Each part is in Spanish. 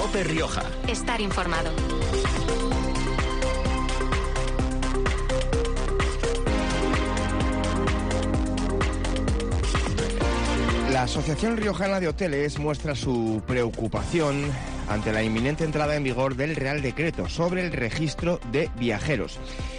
COPE Rioja. Estar informado. La Asociación Riojana de Hoteles muestra su preocupación ante la inminente entrada en vigor del Real Decreto sobre el registro de viajeros.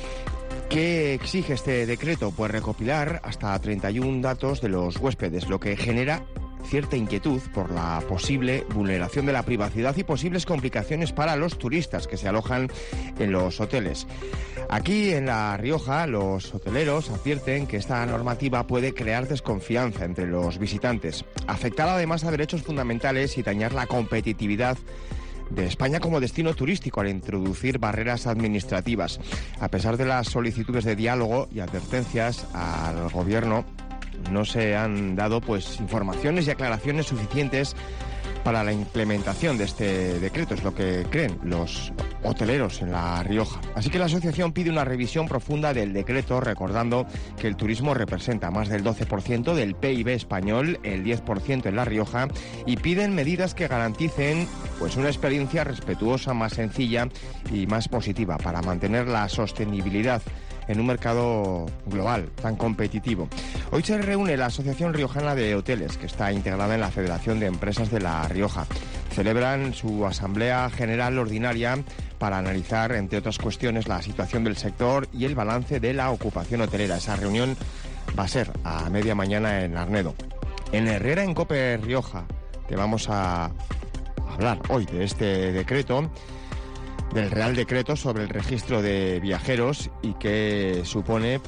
¿Qué exige este decreto? Pues recopilar hasta 31 datos de los huéspedes, lo que genera cierta inquietud por la posible vulneración de la privacidad y posibles complicaciones para los turistas que se alojan en los hoteles. Aquí en La Rioja, los hoteleros advierten que esta normativa puede crear desconfianza entre los visitantes, afectar además a derechos fundamentales y dañar la competitividad de España como destino turístico al introducir barreras administrativas. A pesar de las solicitudes de diálogo y advertencias al Gobierno, no se han dado informaciones y aclaraciones suficientes para la implementación de este decreto, es lo que creen los hoteleros en La Rioja. Así que la asociación pide una revisión profunda del decreto, recordando que el turismo representa más del 12% del PIB español, el 10% en La Rioja, y piden medidas que garanticen una experiencia respetuosa, más sencilla y más positiva para mantener la sostenibilidad en un mercado global tan competitivo. Hoy se reúne la Asociación Riojana de Hoteles, que está integrada en la Federación de Empresas de La Rioja. Celebran su Asamblea General Ordinaria para analizar, entre otras cuestiones, la situación del sector y el balance de la ocupación hotelera. Esa reunión va a ser a media mañana en Arnedo. En Herrera, en COPE Rioja, te vamos a hablar hoy de este decreto, del Real Decreto sobre el registro de viajeros, y que supone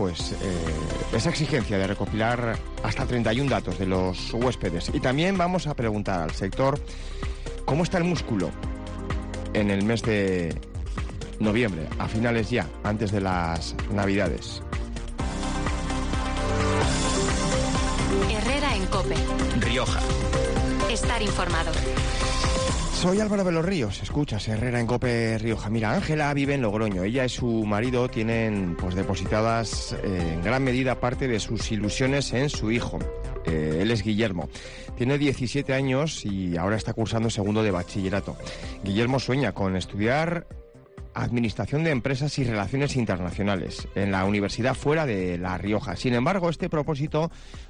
esa exigencia de recopilar hasta 31 datos de los huéspedes. Y también vamos a preguntar al sector cómo está el músculo en el mes de noviembre, a finales ya, antes de las Navidades. Herrera en COPE Rioja. Estar informado. Soy Álvaro de los Ríos, escuchas Herrera en COPE Rioja. Mira, Ángela vive en Logroño. Ella y su marido tienen depositadas en gran medida parte de sus ilusiones en su hijo. Él es Guillermo. Tiene 17 años y ahora está cursando segundo de bachillerato. Guillermo sueña con estudiar Administración de Empresas y Relaciones Internacionales en la universidad fuera de La Rioja. Sin embargo, este propósito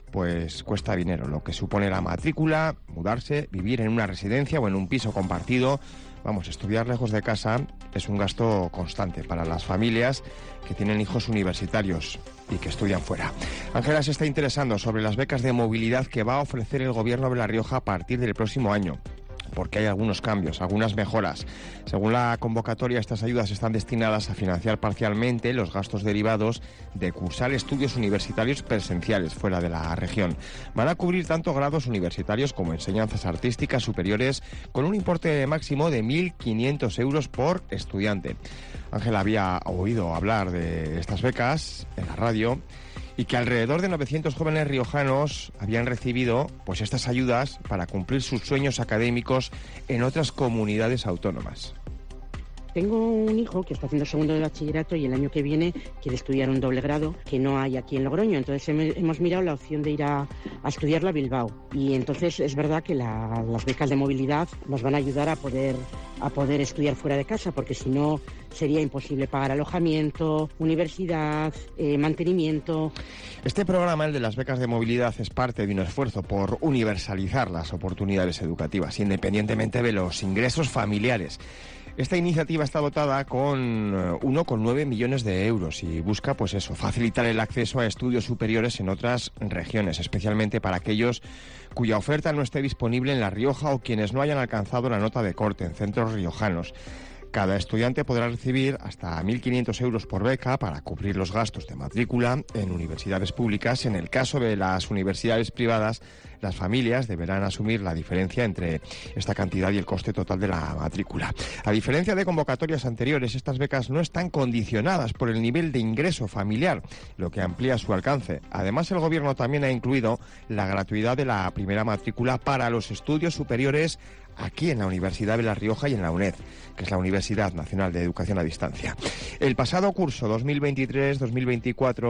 cuesta dinero, lo que supone la matrícula, mudarse, vivir en una residencia o en un piso compartido. Estudiar lejos de casa es un gasto constante para las familias que tienen hijos universitarios y que estudian fuera. Ángela se está interesando sobre las becas de movilidad que va a ofrecer el Gobierno de La Rioja a partir del próximo año, porque hay algunos cambios, algunas mejoras. Según la convocatoria, estas ayudas están destinadas a financiar parcialmente los gastos derivados de cursar estudios universitarios presenciales fuera de la región. Van a cubrir tanto grados universitarios como enseñanzas artísticas superiores, con un importe máximo de 1.500 euros por estudiante. Ángela había oído hablar de estas becas en la radio, y que alrededor de 900 jóvenes riojanos habían recibido estas ayudas para cumplir sus sueños académicos en otras comunidades autónomas. Tengo un hijo que está haciendo segundo de bachillerato y el año que viene quiere estudiar un doble grado que no hay aquí en Logroño. Entonces hemos mirado la opción de ir a estudiarlo a Bilbao. Y entonces es verdad que las becas de movilidad nos van a ayudar a poder estudiar fuera de casa, porque si no sería imposible pagar alojamiento, universidad, mantenimiento. Este programa, el de las becas de movilidad, es parte de un esfuerzo por universalizar las oportunidades educativas, independientemente de los ingresos familiares. Esta iniciativa está dotada con 1,9 millones de euros y busca, facilitar el acceso a estudios superiores en otras regiones, especialmente para aquellos cuya oferta no esté disponible en La Rioja o quienes no hayan alcanzado la nota de corte en centros riojanos. Cada estudiante podrá recibir hasta 1.500 euros por beca para cubrir los gastos de matrícula en universidades públicas. En el caso de las universidades privadas, las familias deberán asumir la diferencia entre esta cantidad y el coste total de la matrícula. A diferencia de convocatorias anteriores, estas becas no están condicionadas por el nivel de ingreso familiar, lo que amplía su alcance. Además, el Gobierno también ha incluido la gratuidad de la primera matrícula para los estudios superiores aquí en la Universidad de La Rioja y en la UNED, que es la Universidad Nacional de Educación a Distancia. El pasado curso 2023-2024,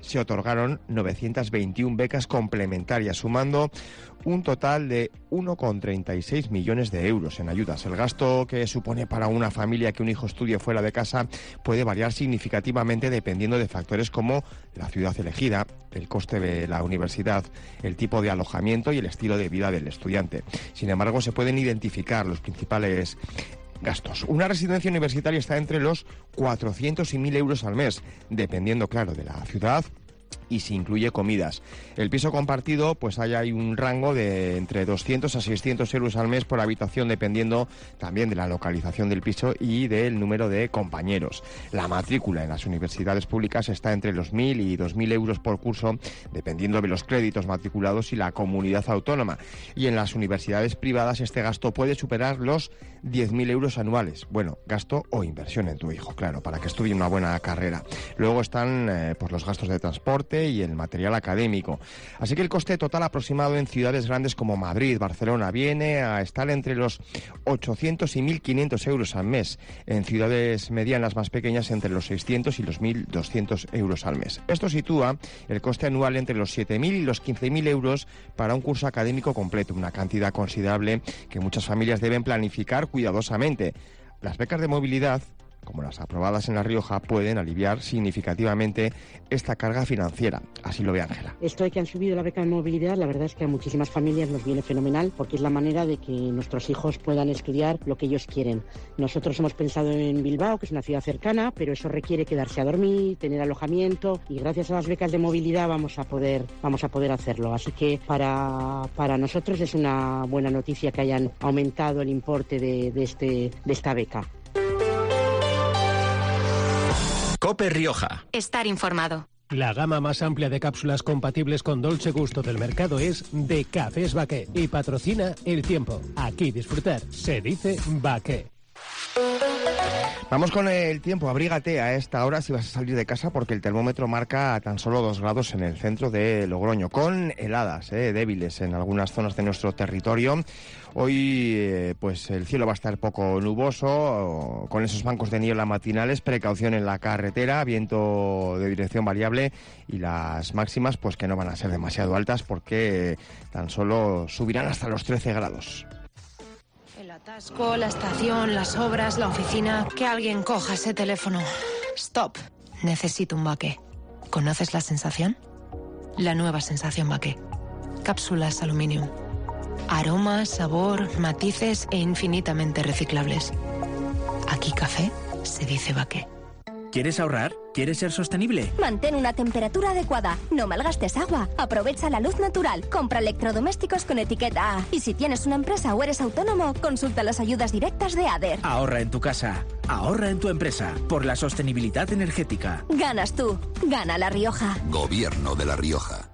se otorgaron 921 becas complementarias, sumando un total de 1,36 millones de euros en ayudas. El gasto que supone para una familia que un hijo estudie fuera de casa puede variar significativamente dependiendo de factores como la ciudad elegida, el coste de la universidad, el tipo de alojamiento y el estilo de vida del estudiante. Sin embargo, se pueden identificar los principales gastos. Una residencia universitaria está entre los 400 y 1.000 euros al mes, dependiendo, claro, de la ciudad y si incluye comidas. El piso compartido, pues hay un rango de entre 200 a 600 euros al mes por habitación, dependiendo también de la localización del piso y del número de compañeros. La matrícula en las universidades públicas está entre los 1.000 y 2.000 euros por curso, dependiendo de los créditos matriculados y la comunidad autónoma. Y en las universidades privadas este gasto puede superar los 10.000 euros anuales. Bueno, gasto o inversión en tu hijo, claro, para que estudie una buena carrera. Luego están pues los gastos de transporte y el material académico. Así que el coste total aproximado en ciudades grandes como Madrid, Barcelona, viene a estar entre los 800 y 1.500 euros al mes. En ciudades medianas más pequeñas entre los 600 y los 1.200 euros al mes. Esto sitúa el coste anual entre los 7.000 y los 15.000 euros para un curso académico completo, una cantidad considerable que muchas familias deben planificar cuidadosamente. Las becas de movilidad, como las aprobadas en La Rioja, pueden aliviar significativamente esta carga financiera. Así lo ve Ángela. Esto de que han subido la beca de movilidad, la verdad es que a muchísimas familias nos viene fenomenal, porque es la manera de que nuestros hijos puedan estudiar lo que ellos quieren. Nosotros hemos pensado en Bilbao, que es una ciudad cercana, pero eso requiere quedarse a dormir, tener alojamiento, y gracias a las becas de movilidad vamos a poder hacerlo. Así que para nosotros es una buena noticia que hayan aumentado el importe de esta beca. COPE Rioja. Estar informado. La gama más amplia de cápsulas compatibles con Dolce Gusto del mercado es de Cafés Baqué y patrocina El Tiempo. Aquí disfrutar se dice Baqué. Vamos con el tiempo. Abrígate a esta hora si vas a salir de casa, porque el termómetro marca tan solo 2 grados en el centro de Logroño, con heladas débiles en algunas zonas de nuestro territorio. Hoy pues el cielo va a estar poco nuboso, con esos bancos de niebla matinales. Precaución en la carretera, viento de dirección variable, y las máximas pues que no van a ser demasiado altas, porque tan solo subirán hasta los 13 grados. El atasco, la estación, las obras, la oficina. Que alguien coja ese teléfono. Stop. Necesito un Baqué. ¿Conoces la sensación? La nueva sensación Baqué. Cápsulas Aluminium. Aroma, sabor, matices e infinitamente reciclables. Aquí café se dice Baqué. ¿Quieres ahorrar? ¿Quieres ser sostenible? Mantén una temperatura adecuada. No malgastes agua. Aprovecha la luz natural. Compra electrodomésticos con etiqueta A. Y si tienes una empresa o eres autónomo, consulta las ayudas directas de ADER. Ahorra en tu casa. Ahorra en tu empresa. Por la sostenibilidad energética. Ganas tú. Gana La Rioja. Gobierno de La Rioja.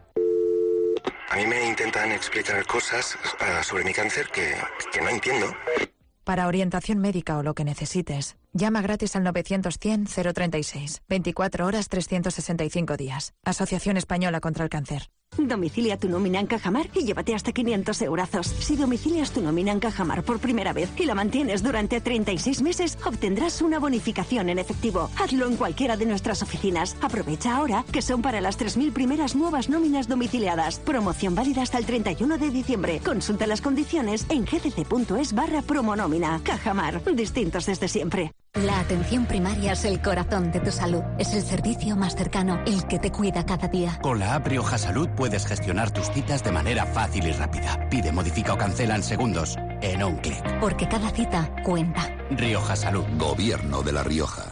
A mí me intentan explicar cosas sobre mi cáncer que no entiendo. Para orientación médica o lo que necesites, llama gratis al 900-100-036. 24 horas, 365 días. Asociación Española contra el Cáncer. Domicilia tu nómina en Cajamar y llévate hasta 500 eurazos. Si domicilias tu nómina en Cajamar por primera vez y la mantienes durante 36 meses, obtendrás una bonificación en efectivo. Hazlo en cualquiera de nuestras oficinas. Aprovecha ahora, que son para las 3.000 primeras nuevas nóminas domiciliadas. Promoción válida hasta el 31 de diciembre. Consulta las condiciones en gcc.es/promonómina. Cajamar, distintos desde siempre. La atención primaria es el corazón de tu salud. Es el servicio más cercano, el que te cuida cada día. Con la app Rioja Salud puedes gestionar tus citas de manera fácil y rápida. Pide, modifica o cancela en segundos, en un clic. Porque cada cita cuenta. Rioja Salud. Gobierno de La Rioja.